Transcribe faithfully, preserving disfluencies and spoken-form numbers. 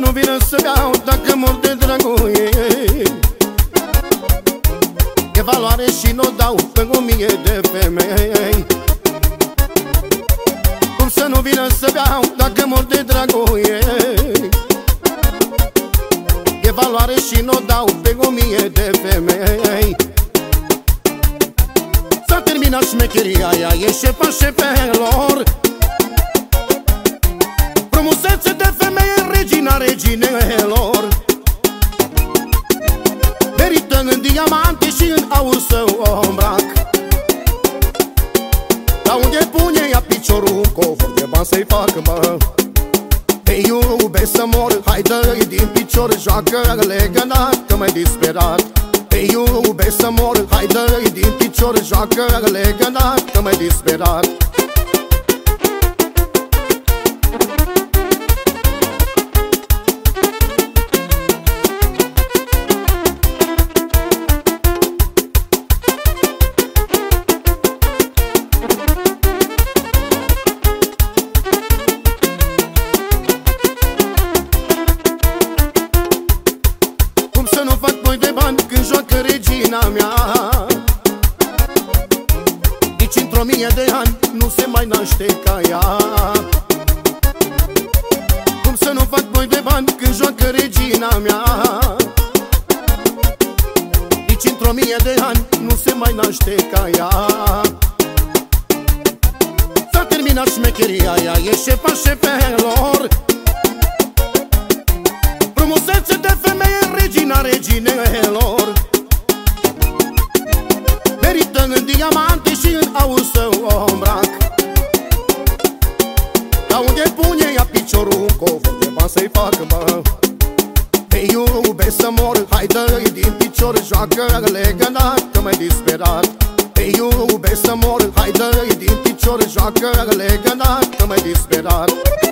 nu vină să beau dacă mor de dragoie. E valoare și n-o dau pe o mie de femei. Cum să nu vină să beau dacă mor de dragoie? E valoare și n-o dau pe o mie de femei. S-a terminat șmecheria, ea e șefa șefelor. Frumusețe de femeie, regina reginelor. Merită în diamante și în aur să o îmbrac. La unde pune ea piciorul, covor de bani să-i fac, mă. Te iubesc să mor, hai dă-i din picior, joacă legănat, că m-ai disperat. Te iubesc să mor, hai dă-i din picior, joacă legănat, că m-ai disperat. Să nu fac boi de bani când joacă regina mea. Nici într-o mie de ani nu se mai naște ca ea. Cum să nu fac boi de bani când joacă regina mea? Nici într-o mie de ani nu se mai naște ca ea. S-a terminat șmecheria, ea e șefa șefelor. Frumusețe de femeie, regina reginelor. Merită în diamante și în aur să o îmbrac. La unde pune ea piciorul, covor de bani să-i fac, mă. Te iubesc să mor, hai dă-i din picior, joacă legănat, că m-ai disperat. Te iubesc să mor, hai dă-i din picior, joacă legănat, că m-ai disperat.